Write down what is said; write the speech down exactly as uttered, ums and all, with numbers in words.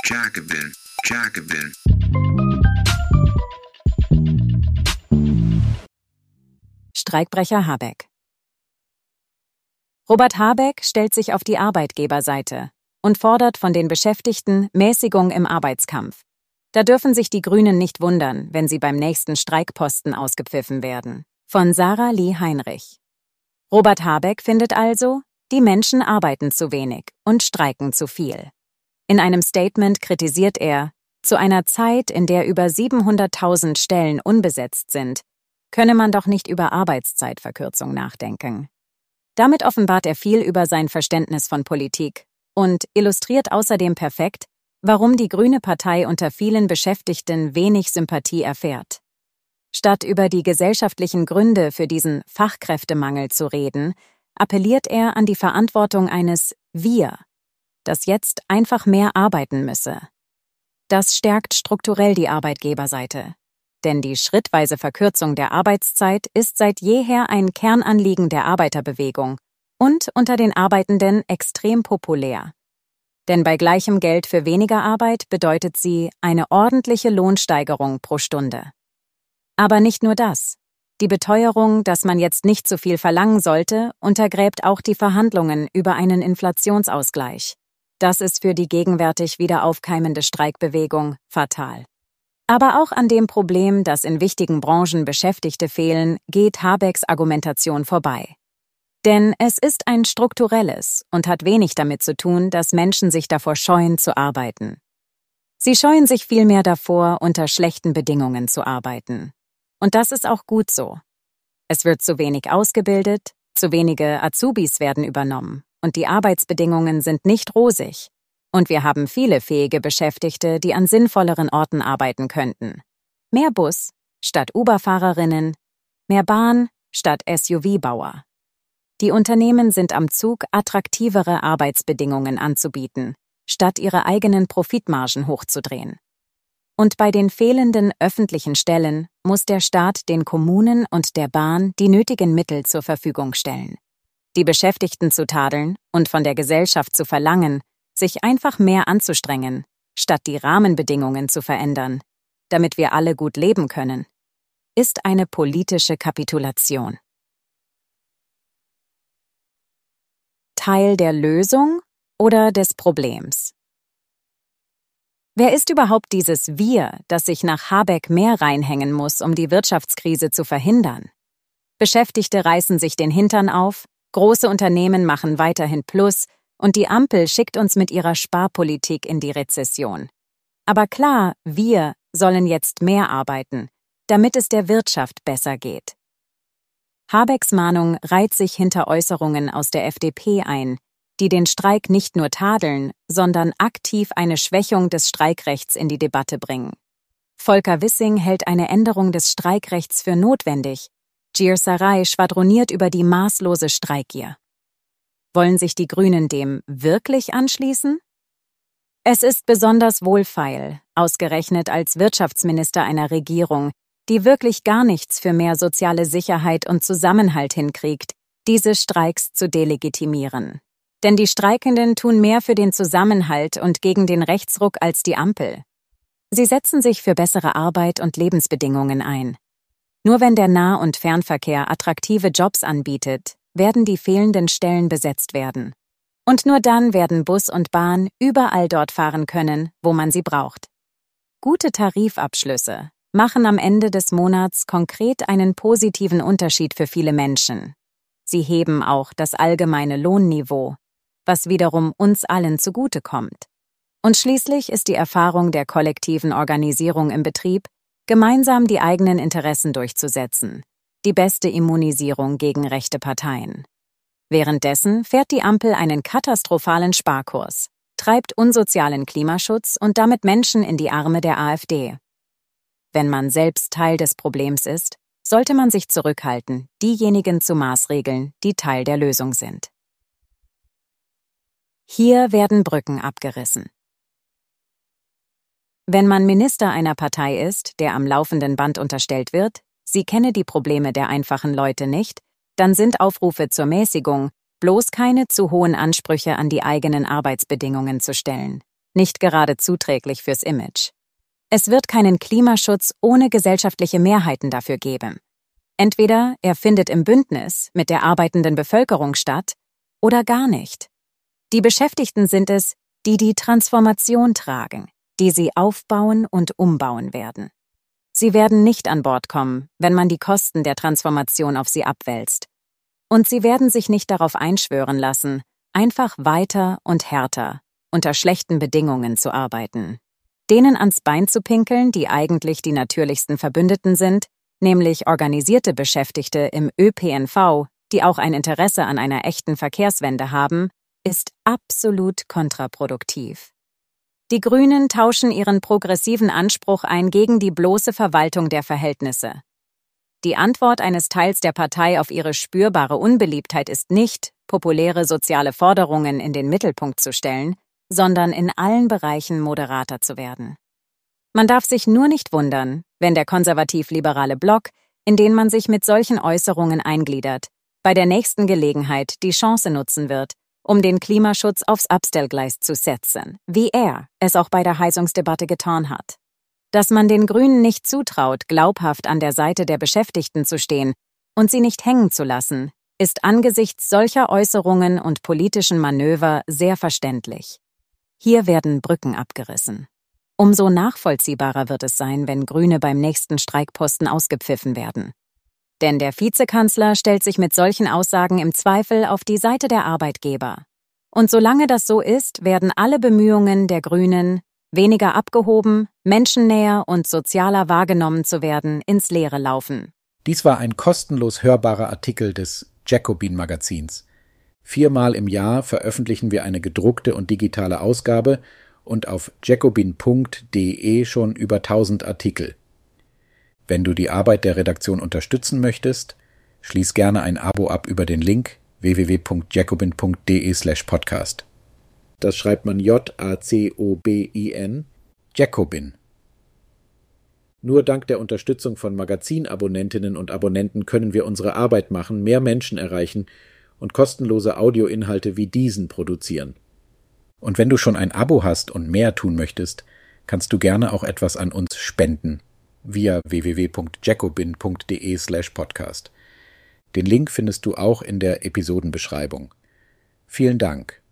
Jacobin, Jacobin. Streikbrecher Habeck. Robert Habeck stellt sich auf die Arbeitgeberseite und fordert von den Beschäftigten Mäßigung im Arbeitskampf. Da dürfen sich die Grünen nicht wundern, wenn sie beim nächsten Streikposten ausgepfiffen werden. Von Sarah Lee Heinrich. Robert Habeck findet also, die Menschen arbeiten zu wenig und streiken zu viel. In einem Statement kritisiert er, zu einer Zeit, in der über siebenhunderttausend Stellen unbesetzt sind, könne man doch nicht über Arbeitszeitverkürzung nachdenken. Damit offenbart er viel über sein Verständnis von Politik und illustriert außerdem perfekt, warum die Grüne Partei unter vielen Beschäftigten wenig Sympathie erfährt. Statt über die gesellschaftlichen Gründe für diesen Fachkräftemangel zu reden, appelliert er an die Verantwortung eines Wir, das jetzt einfach mehr arbeiten müsse. Das stärkt strukturell die Arbeitgeberseite. Denn die schrittweise Verkürzung der Arbeitszeit ist seit jeher ein Kernanliegen der Arbeiterbewegung und unter den Arbeitenden extrem populär. Denn bei gleichem Geld für weniger Arbeit bedeutet sie eine ordentliche Lohnsteigerung pro Stunde. Aber nicht nur das. Die Beteuerung, dass man jetzt nicht so viel verlangen sollte, untergräbt auch die Verhandlungen über einen Inflationsausgleich. Das ist für die gegenwärtig wieder aufkeimende Streikbewegung fatal. Aber auch an dem Problem, dass in wichtigen Branchen Beschäftigte fehlen, geht Habecks Argumentation vorbei. Denn es ist ein strukturelles und hat wenig damit zu tun, dass Menschen sich davor scheuen zu arbeiten. Sie scheuen sich vielmehr davor, unter schlechten Bedingungen zu arbeiten. Und das ist auch gut so. Es wird zu wenig ausgebildet, zu wenige Azubis werden übernommen und die Arbeitsbedingungen sind nicht rosig. Und wir haben viele fähige Beschäftigte, die an sinnvolleren Orten arbeiten könnten. Mehr Bus statt Uber-Fahrerinnen, mehr Bahn statt S U V-Bauer. Die Unternehmen sind am Zug, attraktivere Arbeitsbedingungen anzubieten, statt ihre eigenen Profitmargen hochzudrehen. Und bei den fehlenden öffentlichen Stellen muss der Staat den Kommunen und der Bahn die nötigen Mittel zur Verfügung stellen. Die Beschäftigten zu tadeln und von der Gesellschaft zu verlangen, sich einfach mehr anzustrengen, statt die Rahmenbedingungen zu verändern, damit wir alle gut leben können, ist eine politische Kapitulation. Teil der Lösung oder des Problems? Wer ist überhaupt dieses Wir, das sich nach Habeck mehr reinhängen muss, um die Wirtschaftskrise zu verhindern? Beschäftigte reißen sich den Hintern auf, große Unternehmen machen weiterhin Plus und die Ampel schickt uns mit ihrer Sparpolitik in die Rezession. Aber klar, wir sollen jetzt mehr arbeiten, damit es der Wirtschaft besser geht. Habecks Mahnung reiht sich hinter Äußerungen aus der F D P ein, die den Streik nicht nur tadeln, sondern aktiv eine Schwächung des Streikrechts in die Debatte bringen. Volker Wissing hält eine Änderung des Streikrechts für notwendig. Gir Sarai schwadroniert über die maßlose Streikgier. Wollen sich die Grünen dem wirklich anschließen? Es ist besonders wohlfeil, ausgerechnet als Wirtschaftsminister einer Regierung, die wirklich gar nichts für mehr soziale Sicherheit und Zusammenhalt hinkriegt, diese Streiks zu delegitimieren. Denn die Streikenden tun mehr für den Zusammenhalt und gegen den Rechtsruck als die Ampel. Sie setzen sich für bessere Arbeit und Lebensbedingungen ein. Nur wenn der Nah- und Fernverkehr attraktive Jobs anbietet, werden die fehlenden Stellen besetzt werden. Und nur dann werden Bus und Bahn überall dort fahren können, wo man sie braucht. Gute Tarifabschlüsse machen am Ende des Monats konkret einen positiven Unterschied für viele Menschen. Sie heben auch das allgemeine Lohnniveau, was wiederum uns allen zugutekommt. Und schließlich ist die Erfahrung der kollektiven Organisierung im Betrieb, gemeinsam die eigenen Interessen durchzusetzen, die beste Immunisierung gegen rechte Parteien. Währenddessen fährt die Ampel einen katastrophalen Sparkurs, treibt unsozialen Klimaschutz und damit Menschen in die Arme der AfD. Wenn man selbst Teil des Problems ist, sollte man sich zurückhalten, diejenigen zu maßregeln, die Teil der Lösung sind. Hier werden Brücken abgerissen. Wenn man Minister einer Partei ist, der am laufenden Band unterstellt wird, sie kenne die Probleme der einfachen Leute nicht, dann sind Aufrufe zur Mäßigung, bloß keine zu hohen Ansprüche an die eigenen Arbeitsbedingungen zu stellen. nicht gerade zuträglich fürs Image. Es wird keinen Klimaschutz ohne gesellschaftliche Mehrheiten dafür geben. Entweder er findet im Bündnis mit der arbeitenden Bevölkerung statt oder gar nicht. Die Beschäftigten sind es, die die Transformation tragen, die sie aufbauen und umbauen werden. Sie werden nicht an Bord kommen, wenn man die Kosten der Transformation auf sie abwälzt. Und sie werden sich nicht darauf einschwören lassen, einfach weiter und härter, unter schlechten Bedingungen zu arbeiten. Denen ans Bein zu pinkeln, die eigentlich die natürlichsten Verbündeten sind, nämlich organisierte Beschäftigte im Ö P N V, die auch ein Interesse an einer echten Verkehrswende haben, ist absolut kontraproduktiv. Die Grünen tauschen ihren progressiven Anspruch ein gegen die bloße Verwaltung der Verhältnisse. Die Antwort eines Teils der Partei auf ihre spürbare Unbeliebtheit ist nicht, populäre soziale Forderungen in den Mittelpunkt zu stellen, sondern in allen Bereichen moderater zu werden. Man darf sich nur nicht wundern, wenn der konservativ-liberale Block, in den man sich mit solchen Äußerungen eingliedert, bei der nächsten Gelegenheit die Chance nutzen wird, um den Klimaschutz aufs Abstellgleis zu setzen, wie er es auch bei der Heizungsdebatte getan hat. Dass man den Grünen nicht zutraut, glaubhaft an der Seite der Beschäftigten zu stehen und sie nicht hängen zu lassen, ist angesichts solcher Äußerungen und politischen Manöver sehr verständlich. Hier werden Brücken abgerissen. Umso nachvollziehbarer wird es sein, wenn Grüne beim nächsten Streikposten ausgepfiffen werden. Denn der Vizekanzler stellt sich mit solchen Aussagen im Zweifel auf die Seite der Arbeitgeber. Und solange das so ist, werden alle Bemühungen der Grünen, weniger abgehoben, menschennäher und sozialer wahrgenommen zu werden, ins Leere laufen. Dies war ein kostenlos hörbarer Artikel des Jacobin-Magazins. Viermal im Jahr veröffentlichen wir eine gedruckte und digitale Ausgabe und auf jacobin punkt de schon über tausend Artikel. Wenn du die Arbeit der Redaktion unterstützen möchtest, schließ gerne ein Abo ab über den Link w w w punkt jacobin punkt de slash podcast. Das schreibt man J A C O B I N, Jacobin. Nur dank der Unterstützung von Magazinabonnentinnen und Abonnenten können wir unsere Arbeit machen, mehr Menschen erreichen und kostenlose Audioinhalte wie diesen produzieren. Und wenn du schon ein Abo hast und mehr tun möchtest, kannst du gerne auch etwas an uns spenden via w w w punkt jacobin punkt de slash podcast. Den Link findest du auch in der Episodenbeschreibung. Vielen Dank.